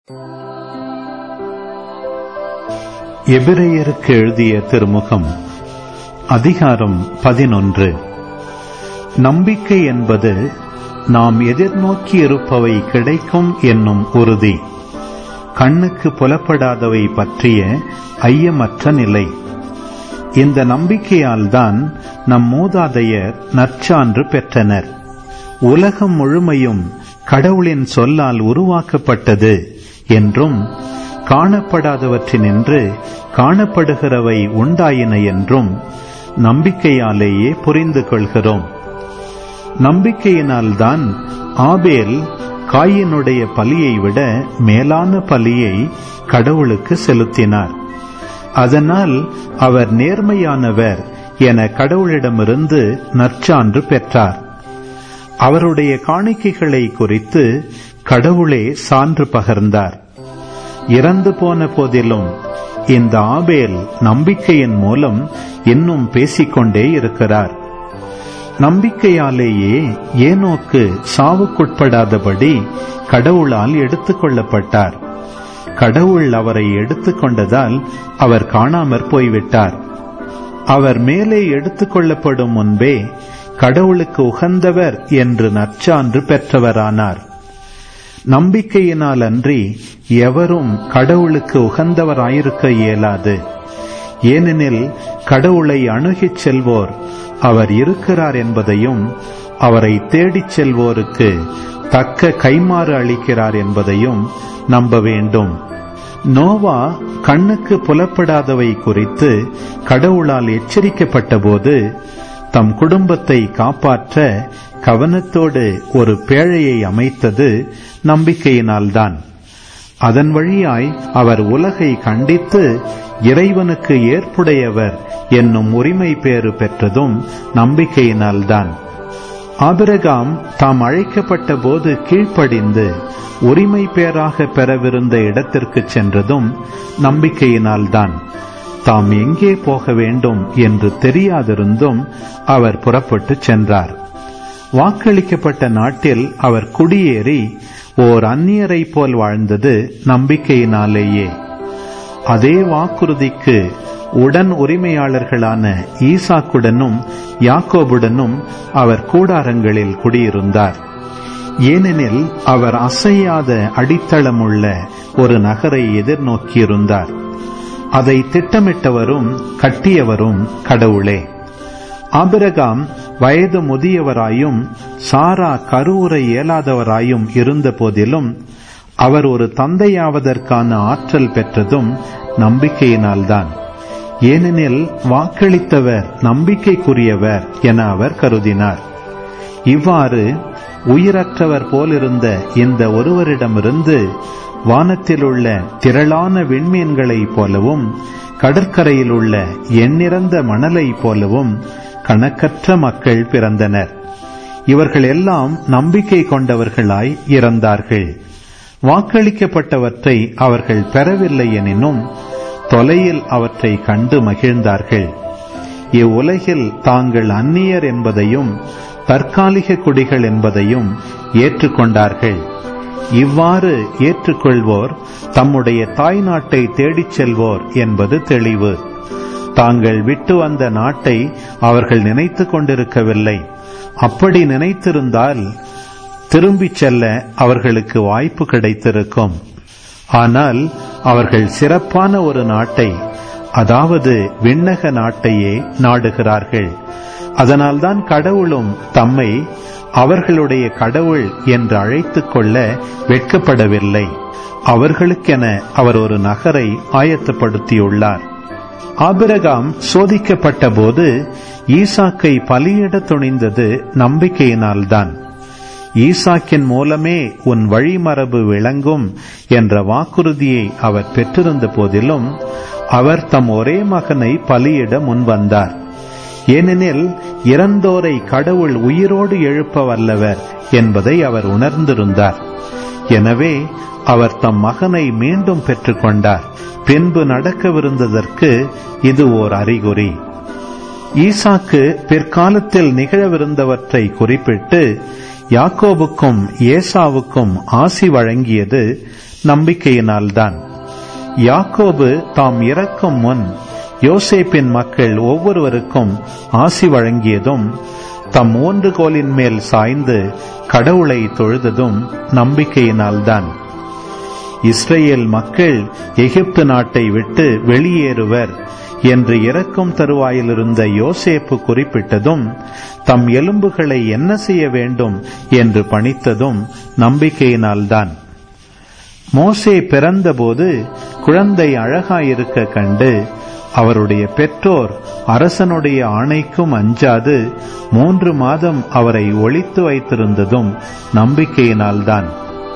எபிரேயருக்கு எழுதிய திருமுகம் அதிகாரம் 11. நம்பிக்கை என்பது நாம் எதிர்நோக்கி இருப்பவை கிடைக்கும் என்னும் உறுதி, கண்ணுக்கு புலப்படாதவை பற்றிய ஐயமற்ற நிலை. இந்த நம்பிக்கையால்தான் நம் மூதாதையர் நற்சான்று பெற்றனர். உலகம் முழுமையும் கடவுளின் சொல்லால் உருவாக்கப்பட்டது என்றும், காணப்படாதவற்றினின்று காணப்படுகிறவை உண்டாயின என்றும் நம்பிக்கையாலேயே புரிந்து கொள்கிறோம். நம்பிக்கையினால்தான் ஆபேல் காயினுடைய பலியை விட மேலான பலியை கடவுளுக்கு செலுத்தினார். அதனால் அவர் நேர்மையானவர் என கடவுளிடமிருந்து நற்சான்று பெற்றார். அவருடைய காணிக்கைகளை குறித்து கடவுளே சான்று பகர்ந்தார். இறந்து போன போதிலும் இந்த ஆபேல் நம்பிக்கையின் மூலம் இன்னும் பேசிக்கொண்டே இருக்கிறார். நம்பிக்கையாலேயே ஏனோக்கு சாவுக்குட்படாதபடி கடவுளால் எடுத்துக் கொள்ளப்பட்டார். கடவுள் அவரை எடுத்துக்கொண்டதால் அவர் காணாமற் போய்விட்டார். அவர் மேலே எடுத்துக் கொள்ளப்படும் முன்பே கடவுளுக்கு உகந்தவர் என்று நற்சான்று பெற்றவரானார். நம்பிக்கையினால் அன்றி எவரும் கடவுளுக்கு உகந்தவராயிருக்க இயலாது. ஏனெனில் கடவுளை அணுகிச் செல்வோர் அவர் இருக்கிறார் என்பதையும், அவரை தேடிச் செல்வோருக்கு தக்க கைமாறு அளிக்கிறார் என்பதையும் நம்ப வேண்டும். நோவா கண்ணுக்கு புலப்படாதவை குறித்து கடவுளால் எச்சரிக்கப்பட்ட போது தம் குடும்பத்தை காப்பாற்ற கவனத்தோடு ஒரு பேழையை அமைத்தது நம்பிக்கையினால்தான். அதன் வழியாய் அவர் உலகை கண்டித்து இறைவனுக்கு ஏற்புடையவர் என்னும் உரிமை பேறு பெற்றதும் நம்பிக்கையினால்தான். ஆபிரகாம் தாம் அழைக்கப்பட்ட போது கீழ்ப்படிந்து உரிமை பேராக பெறவிருந்த இடத்திற்கு சென்றதும் நம்பிக்கையினால்தான். தாம் எங்கே போக வேண்டும் என்று தெரியாதிருந்தும் அவர் புறப்பட்டு சென்றார். வாக்களிக்கப்பட்ட நாட்டில் அவர் குடியேறி ஓர் அந்நியரை போல் வாழ்ந்தது நம்பிக்கையினாலேயே. அதே வாக்குறுதிக்கு உடன் உரிமையாளர்களான ஈசாக்குடனும் யாக்கோபுடனும் அவர் கூடாரங்களில் குடியிருந்தார். ஏனெனில் அவர் அசையாத அடித்தளமுள்ள ஒரு நகரை எதிர்நோக்கியிருந்தார். அதை திட்டமிட்டவரும் கட்டியவரும் கடவுளே. ஆபிரகாம் வயது முதியவராயும் சாரா கருவுற இயலாதவராயும் இருந்த போதிலும் அவர் ஒரு தந்தையாவதற்கான ஆற்றல் பெற்றதும் நம்பிக்கையினால்தான். ஏனெனில் வாக்களித்தவர் நம்பிக்கைக்குரியவர் என அவர் கருதினார். இவ்வாறு உயிரற்றவர் போலிருந்த இந்த ஒருவரிடமிருந்து வானத்தில் உள்ள திரளான விண்மீன்களைப் போலவும் கடற்கரையில் உள்ள எண்ணிறந்த மணலைப் போலவும் கணக்கற்ற மக்கள் பிறந்தனர். இவர்கள் எல்லாம் நம்பிக்கை கொண்டவர்களாய் இறந்தார்கள். வாக்களிக்கப்பட்டவற்றை அவர்கள் பெறவில்லை எனினும் தொலையில் அவற்றை கண்டு மகிழ்ந்தார்கள். இவ்வுலகில் தாங்கள் அந்நியர் என்பதையும் தற்காலிக குடிகள் என்பதையும் ஏற்றுக்கொண்டார்கள். இவ்வாறு ஏற்றுக்கொள்வோர் தம்முடைய தாய் நாட்டை தேடிச் செல்வோர் என்பது தெளிவு. தாங்கள் விட்டு வந்த நாட்டை அவர்கள் நினைத்து கொண்டிருக்கவில்லை. அப்படி நினைத்திருந்தால் திரும்பிச் செல்ல அவர்களுக்கு வாய்ப்பு கிடைத்திருக்கும். ஆனால் அவர்கள் சிறப்பான ஒரு நாட்டை, அதாவது விண்ணக நாட்டையே நாடுகிறார்கள். அதனால்தான் கடவுளும் தம்மை அவர்களுடைய கடவுள் என்று அழைத்துக் கொள்ள வெட்கப்படவில்லை. அவர்களுக்கென அவர் ஒரு நகரை ஆயத்தப்படுத்தியுள்ளார். ஆபிரகாம் சோதிக்கப்பட்ட போது ஈசாக்கை பலியிட துணிந்தது நம்பிக்கையினால்தான். ஈசாக்கின் மூலமே உன் வழிமரபு விளங்கும் என்ற வாக்குறுதியை அவர் பெற்றிருந்த போதிலும் அவர் தம் ஒரே மகனை பலியிட முன்வந்தார். ஏனெனில் இறந்தோரை கடவுள் உயிரோடு எழுப்ப வல்லவர் என்பதை அவர் உணர்ந்திருந்தார். எனவே அவர் தம் மகனை மீண்டும் பெற்றுக்கொண்டார். பின்பு நடக்கவிருந்ததற்கு இது ஓர் அறிகுறி. ஈசாக்கு பிற்காலத்தில் நிகழவிருந்தவற்றை குறிப்பிட்டு யாக்கோபுக்கும் ஏசாவுக்கும் ஆசி வழங்கியது நம்பிக்கையினால்தான். யாக்கோபு தாம் இறக்கும் முன் யோசேப்பின் மக்கள் ஒவ்வொருவருக்கும் ஆசி வழங்கியதும், தம் ஊன்றுகோலின் மேல் சாய்ந்து கடவுளை தொழுததும் நம்பிக்கையினால்தான். இஸ்ரேல் மக்கள் எகிப்து நாட்டை விட்டு வெளியேறுவர் என்று இறக்கும் தருவாயிலிருந்த யோசேப்பு குறிப்பிட்டதும், தம் எலும்புகளை என்ன செய்ய வேண்டும் என்று பணித்ததும் நம்பிக்கையினால்தான். மோசே பிறந்தபோது குழந்தை அழகாயிருக்க கண்டு அவருடைய பெற்றோர் அரசனுடைய ஆணைக்கும் அஞ்சாது 3 மாதம் அவரை ஒளித்து வைத்திருந்ததும் நம்பிக்கையினால்தான்.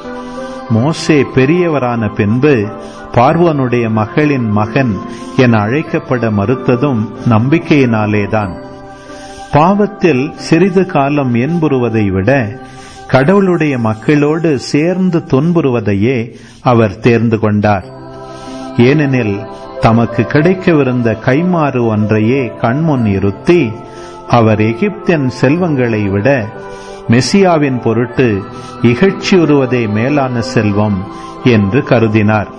மோசே பெரியவரான பின்பு பார்வோனுடைய மகளின் மகன் என அழைக்கப்பட மறுத்ததும் நம்பிக்கையினாலேதான். பாவத்தில் சிறிது காலம் என்புறுவதை விட கடவுளுடைய மக்களோடு சேர்ந்து துன்புறுவதையே அவர் தேர்ந்து கொண்டார். ஏனெனில் தமக்கு கிடைக்கவிருந்த கைமாறு ஒன்றையே கண்முன் இருத்தி அவர் எகிப்தின் செல்வங்களை விட மெசியாவின் பொருட்டு இகழ்ச்சியுறுவதே மேலான செல்வம் என்று கருதினார்.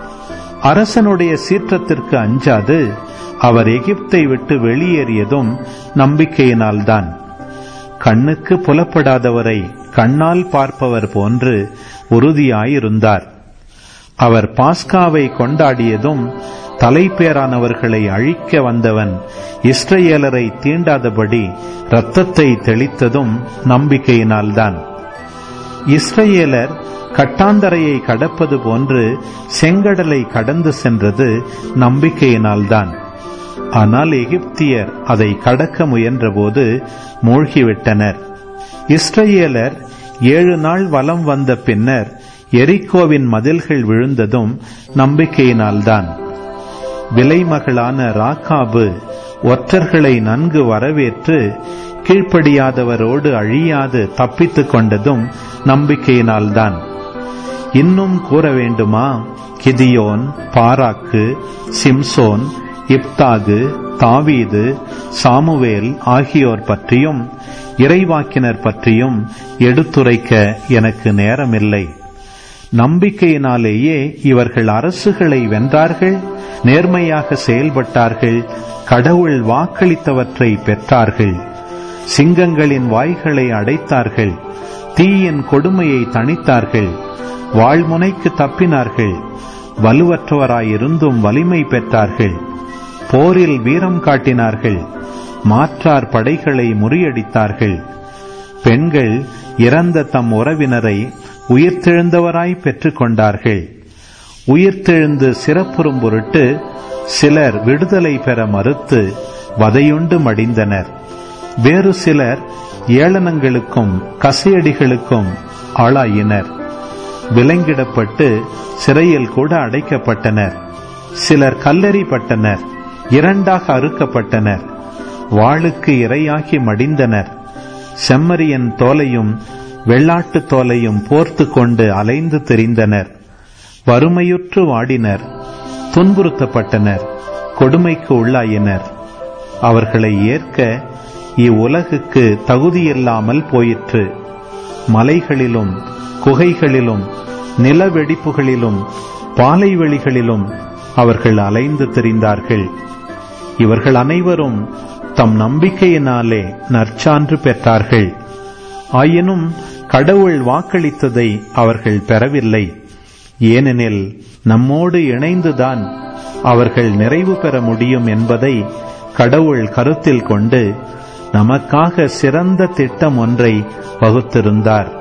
அரசனுடைய சீற்றத்திற்கு அஞ்சாது அவர் எகிப்தை விட்டு வெளியேறியதும் நம்பிக்கையினால்தான். கண்ணுக்கு புலப்படாதவரை கண்ணால் பார்ப்பவர் போன்று உறுதியாயிருந்தார். அவர் பாஸ்காவை கொண்டாடியதும் தலைப்பேரானவர்களை அழிக்க வந்தவன் இஸ்ரவேலரை தீண்டாதபடி இரத்தத்தை தெளித்ததும் நம்பிக்கையினால்தான். இஸ்ரவேலர் கட்டாந்தரையை கடப்பது போன்று செங்கடலை கடந்து சென்றது நம்பிக்கையினால்தான். ஆனால் எகிப்தியர் அதை கடக்க முயன்றபோது மூழ்கிவிட்டனர். இஸ்ரவேலர் 7 நாள் வலம் வந்த பின்னர் எரிகோவின் மதில்கள் விழுந்ததும் நம்பிக்கையினால்தான். விலைமகளான ராக்காபு ஒற்றர்களை நன்கு வரவேற்று கீழ்ப்படியாதவரோடு அழியாது தப்பித்துக் கொண்டதும் நம்பிக்கையினால்தான். இன்னும் கூற வேண்டுமா? கிதியோன், பாராக்கு, சிம்சோன், இப்தாகு, தாவீது, சாமுவேல் ஆகியோர் பற்றியும் இறைவாக்கினர் பற்றியும் எடுத்துரைக்க எனக்கு நேரமில்லை. நம்பிக்கையினாலேயே இவர்கள் அரசுகளை வென்றார்கள், நேர்மையாக செயல்பட்டார்கள், கடவுள் வாக்களித்தவற்றை பெற்றார்கள், சிங்கங்களின் வாய்களை அடைத்தார்கள், தீயின் கொடுமையை தணித்தார்கள், வாழ்முனைக்கு தப்பினார்கள், வலுவற்றவராயிருந்தும் வலிமை பெற்றார்கள், போரில் வீரம் காட்டினார்கள், மாற்றார் படைகளை முறியடித்தார்கள். பெண்கள் இறந்த தம் உறவினரை உயிர்த்தெழுந்தவராய் பெற்றுக் கொண்டார்கள். உயிர்த்தெழுந்து சிறப்புறும் பொருட்டு சிலர் விடுதலை பெற மறுத்து வதையுண்டு மடிந்தனர். வேறு சிலர் ஏளனங்களுக்கும் கசையடிகளுக்கும் ஆளாயினர். விலங்கிடப்பட்டு சிறையில் கூட அடைக்கப்பட்டனர். சிலர் கல்லெறிப்பட்டனர், 2ஆக அறுக்கப்பட்டனர், வாளுக்கு இரையாகி மடிந்தனர். செம்மறியின் தோலையும் வெள்ளாட்டு தோலையும் போர்த்து கொண்டு அலைந்து திரிந்தனர். வறுமையுற்று வாடினர், துன்புறுத்தப்பட்டனர், கொடுமைக்கு உள்ளாயினர். அவர்களை ஏற்க இவ்வுலகுக்கு தகுதியில்லாமல் போயிற்று. மலைகளிலும் குகைகளிலும் நிலவெடிப்புகளிலும் பாலைவெளிகளிலும் அவர்கள் அலைந்து திரிந்தார்கள். இவர்கள் அனைவரும் தம் நம்பிக்கையினாலே நற்சான்று பெற்றார்கள். ஆயினும் கடவுள் வாக்களித்ததை அவர்கள் பெறவில்லை. ஏனெனில் நம்மோடு இணைந்துதான் அவர்கள் நிறைவு பெற முடியும் என்பதை கடவுள் கருத்தில் கொண்டு நமக்காக சிறந்த திட்டம் ஒன்றை வகுத்திருந்தார்.